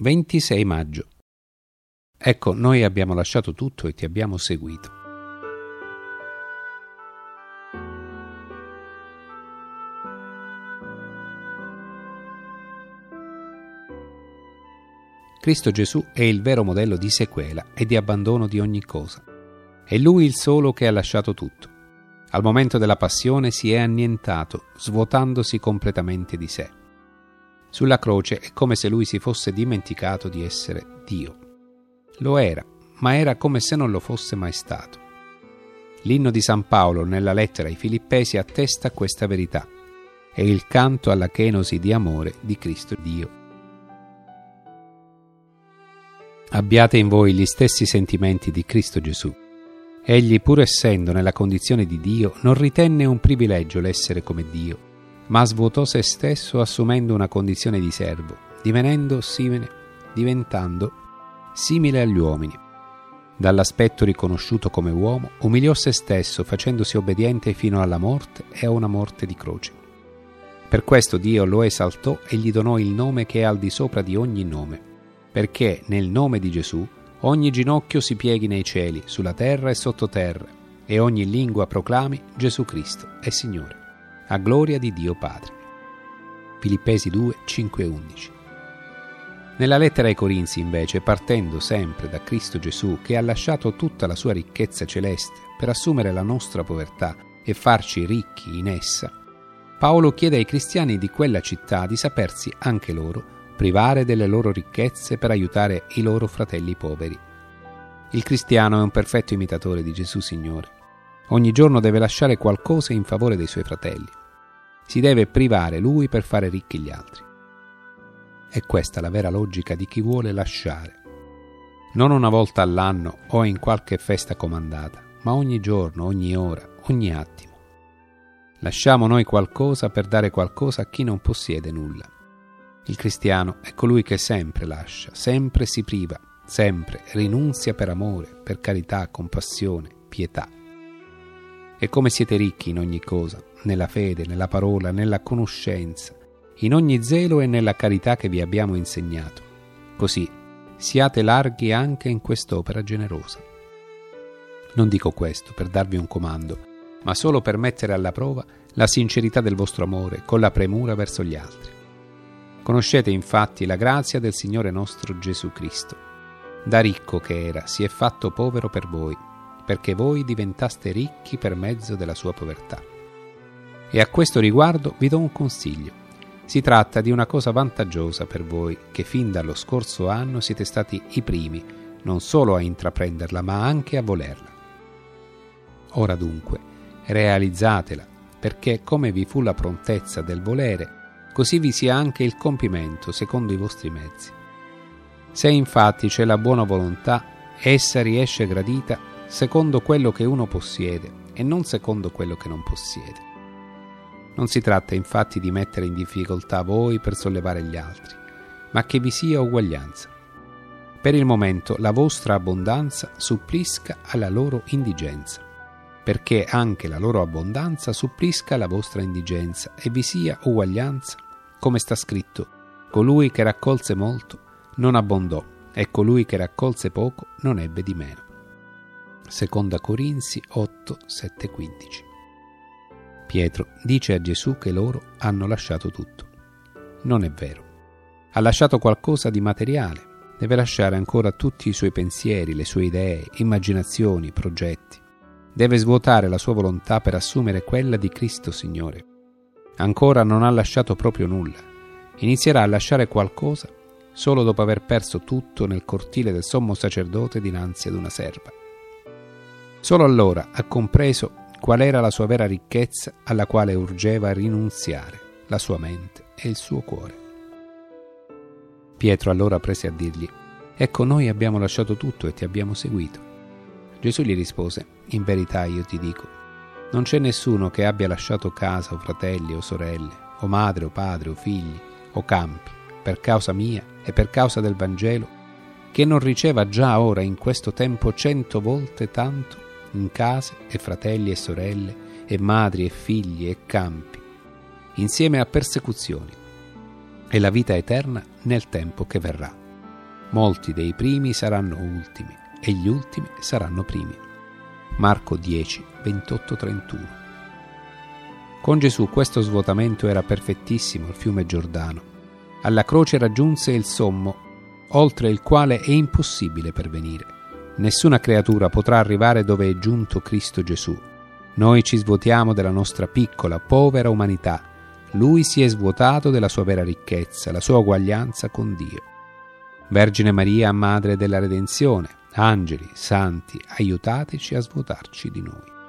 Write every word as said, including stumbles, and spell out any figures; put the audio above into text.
ventisei maggio. Ecco, noi abbiamo lasciato tutto e ti abbiamo seguito. Cristo Gesù è il vero modello di sequela e di abbandono di ogni cosa. È Lui il solo che ha lasciato tutto. Al momento della passione si è annientato, svuotandosi completamente di sé. Sulla croce è come se Lui si fosse dimenticato di essere Dio. Lo era, ma era come se non lo fosse mai stato. L'inno di San Paolo nella lettera ai Filippesi attesta questa verità. È il canto alla kenosi di amore di Cristo Dio. Abbiate in voi gli stessi sentimenti di Cristo Gesù. Egli, pur essendo nella condizione di Dio, non ritenne un privilegio l'essere come Dio, ma svuotò se stesso assumendo una condizione di servo, divenendo simile, diventando simile agli uomini. Dall'aspetto riconosciuto come uomo, umiliò se stesso facendosi obbediente fino alla morte e a una morte di croce. Per questo Dio lo esaltò e gli donò il nome che è al di sopra di ogni nome, perché nel nome di Gesù ogni ginocchio si pieghi nei cieli, sulla terra e sottoterra, e ogni lingua proclami Gesù Cristo è Signore, a gloria di Dio Padre. Filippesi due, cinque e undici. Nella lettera ai Corinzi, invece, partendo sempre da Cristo Gesù, che ha lasciato tutta la sua ricchezza celeste per assumere la nostra povertà e farci ricchi in essa, Paolo chiede ai cristiani di quella città di sapersi anche loro privare delle loro ricchezze per aiutare i loro fratelli poveri. Il cristiano è un perfetto imitatore di Gesù Signore. Ogni giorno deve lasciare qualcosa in favore dei suoi fratelli. Si deve privare lui per fare ricchi gli altri. È questa la vera logica di chi vuole lasciare. Non una volta all'anno o in qualche festa comandata, ma ogni giorno, ogni ora, ogni attimo. Lasciamo noi qualcosa per dare qualcosa a chi non possiede nulla. Il cristiano è colui che sempre lascia, sempre si priva, sempre rinunzia per amore, per carità, compassione, pietà. E come siete ricchi in ogni cosa, nella fede, nella parola, nella conoscenza, in ogni zelo e nella carità che vi abbiamo insegnato, così siate larghi anche in quest'opera generosa. Non dico questo per darvi un comando, ma solo per mettere alla prova la sincerità del vostro amore con la premura verso gli altri. Conoscete infatti la grazia del Signore nostro Gesù Cristo. Da ricco che era, si è fatto povero per voi, perché voi diventaste ricchi per mezzo della sua povertà. E a questo riguardo vi do un consiglio. Si tratta di una cosa vantaggiosa per voi, che fin dallo scorso anno siete stati i primi, non solo a intraprenderla, ma anche a volerla. Ora dunque, realizzatela, perché come vi fu la prontezza del volere, così vi sia anche il compimento secondo i vostri mezzi. Se infatti c'è la buona volontà, essa riesce gradita secondo quello che uno possiede e non secondo quello che non possiede. Non si tratta infatti di mettere in difficoltà voi per sollevare gli altri, ma che vi sia uguaglianza. Per il momento la vostra abbondanza supplisca alla loro indigenza, perché anche la loro abbondanza supplisca alla vostra indigenza e vi sia uguaglianza, come sta scritto: colui che raccolse molto non abbondò e colui che raccolse poco non ebbe di meno. Seconda Corinzi otto, sette, quindici. Pietro dice a Gesù che loro hanno lasciato tutto. Non è vero. Ha lasciato qualcosa di materiale, deve lasciare ancora tutti i suoi pensieri, le sue idee, immaginazioni, progetti. Deve svuotare la sua volontà per assumere quella di Cristo Signore. Ancora non ha lasciato proprio nulla. Inizierà a lasciare qualcosa solo dopo aver perso tutto nel cortile del sommo sacerdote dinanzi ad una serva. Solo allora ha compreso qual era la sua vera ricchezza alla quale urgeva rinunziare, la sua mente e il suo cuore. Pietro allora prese a dirgli: «Ecco, noi abbiamo lasciato tutto e ti abbiamo seguito». Gesù gli rispose: «In verità io ti dico, non c'è nessuno che abbia lasciato casa o fratelli o sorelle, o madre o padre o figli o campi, per causa mia e per causa del Vangelo, che non riceva già ora in questo tempo cento volte tanto in case e fratelli e sorelle e madri e figli e campi, insieme a persecuzioni, e la vita eterna nel tempo che verrà». Molti dei primi saranno ultimi e gli ultimi saranno primi. Marco dieci, ventotto trentuno. Con Gesù questo svuotamento era perfettissimo, il fiume Giordano. Alla croce raggiunse il sommo, oltre il quale è impossibile pervenire. Nessuna creatura potrà arrivare dove è giunto Cristo Gesù. Noi ci svuotiamo della nostra piccola, povera umanità. Lui si è svuotato della sua vera ricchezza, la sua uguaglianza con Dio. Vergine Maria, Madre della Redenzione, angeli, santi, aiutateci a svuotarci di noi.